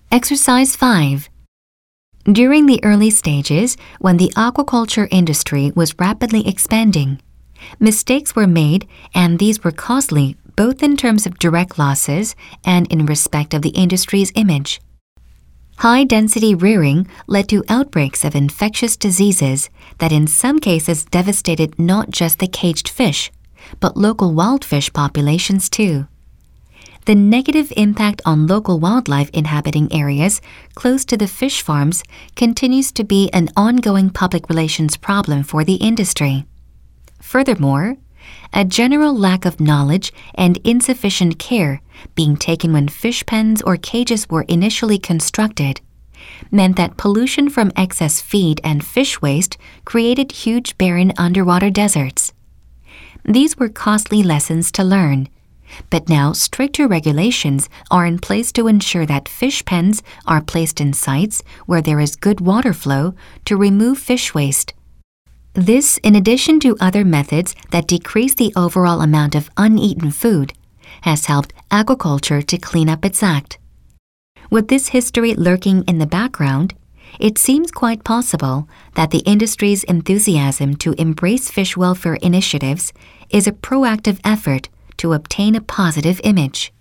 Exercise 5. During the early stages, when the aquaculture industry was rapidly expanding, mistakes were made, and these were costly both in terms of direct losses and in respect of the industry's image. High-density rearing led to outbreaks of infectious diseases that in some cases devastated not just the caged fish, but local wild fish populations too. The negative impact on local wildlife inhabiting areas close to the fish farms continues to be an ongoing public relations problem for the industry. Furthermore, a general lack of knowledge and insufficient care being taken when fish pens or cages were initially constructed meant that pollution from excess feed and fish waste created huge barren underwater deserts. These were costly lessons to learn, but now stricter regulations are in place to ensure that fish pens are placed in sites where there is good water flow to remove fish waste. This, in addition to other methods that decrease the overall amount of uneaten food, has helped aquaculture to clean up its act. With this history lurking in the background, it seems quite possible that the industry's enthusiasm to embrace fish welfare initiatives is a proactive effort to obtain a positive image.